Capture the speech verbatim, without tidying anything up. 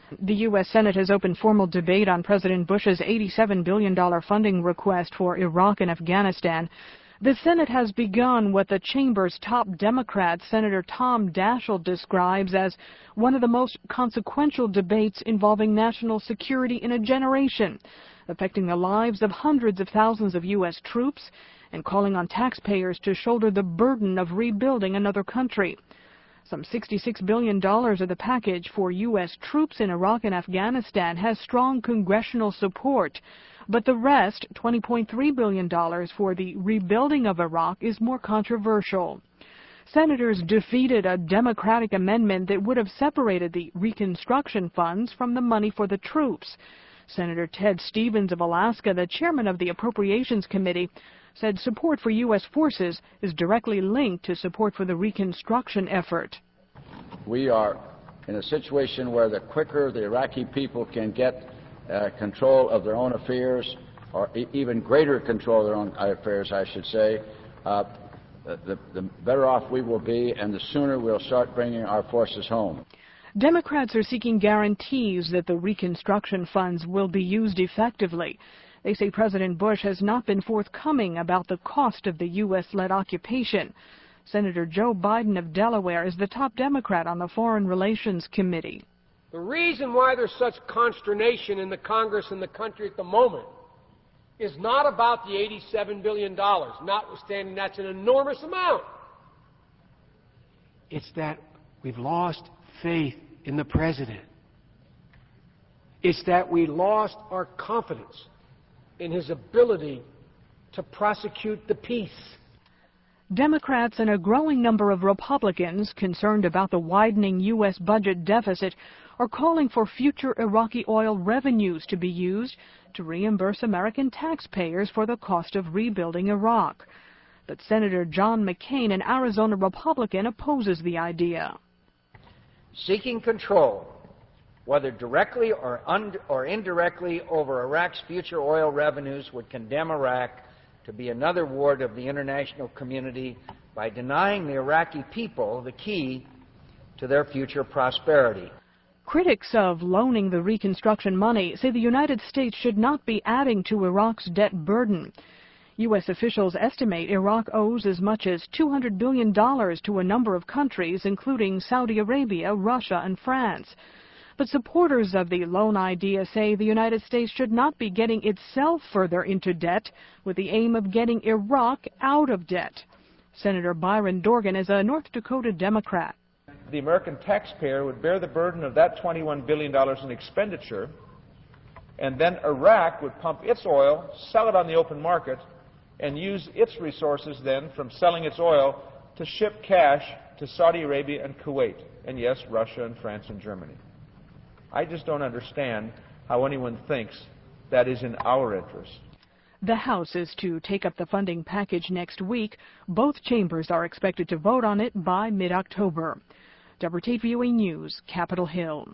The U S Senate has opened formal debate on President Bush's eighty-seven billion dollars funding request for Iraq and Afghanistan. The Senate has begun what the chamber's top Democrat, Senator Tom Daschle, describes as one of the most consequential debates involving national security in a generation, affecting the lives of hundreds of thousands of U S troops and calling on taxpayers to shoulder the burden of rebuilding another country. Some sixty-six billion dollars of the package for U S troops in Iraq and Afghanistan has strong congressional support, but the rest, twenty point three billion dollars for the rebuilding of Iraq, is more controversial. Senators defeated a Democratic amendment that would have separated the reconstruction funds from the money for the troops. Senator Ted Stevens of Alaska, the chairman of the Appropriations Committee, said support for U S forces is directly linked to support for the reconstruction effort. We are in a situation where the quicker the Iraqi people can get uh, control of their own affairs, or e even greater control of their own affairs, I should say, uh, the, the better off we will be, and the sooner we'll start bringing our forces home. Democrats are seeking guarantees that the reconstruction funds will be used effectively. They say President Bush has not been forthcoming about the cost of the U S-led occupation. Senator Joe Biden of Delaware is the top Democrat on the Foreign Relations Committee. The reason why there's such consternation in the Congress and the country at the moment is not about the eighty-seven billion dollars, notwithstanding that's an enormous amount. It's that we've lost faith in the president. It's that we lost our confidence in his ability to prosecute the peace. Democrats and a growing number of Republicans concerned about the widening U S budget deficit are calling for future Iraqi oil revenues to be used to reimburse American taxpayers for the cost of rebuilding Iraq. But Senator John McCain, an Arizona Republican, opposes the idea. Seeking control, whether directly or, or indirectly, over Iraq's future oil revenues would condemn Iraq to be another ward of the international community by denying the Iraqi people the key to their future prosperity. Critics of loaning the reconstruction money say the United States should not be adding to Iraq's debt burden. U S officials estimate Iraq owes as much as two hundred billion dollars to a number of countries, including Saudi Arabia, Russia, and France. But supporters of the loan idea say the United States should not be getting itself further into debt with the aim of getting Iraq out of debt. Senator Byron Dorgan is a North Dakota Democrat. The American taxpayer would bear the burden of that twenty-one billion dollars in expenditure, and then Iraq would pump its oil, sell it on the open market, and use its resources then from selling its oil to ship cash to Saudi Arabia and Kuwait, and yes, Russia and France and Germany. I just don't understand how anyone thinks that is in our interest. The House is to take up the funding package next week. Both chambers are expected to vote on it by mid-October. W T V U A News, Capitol Hill.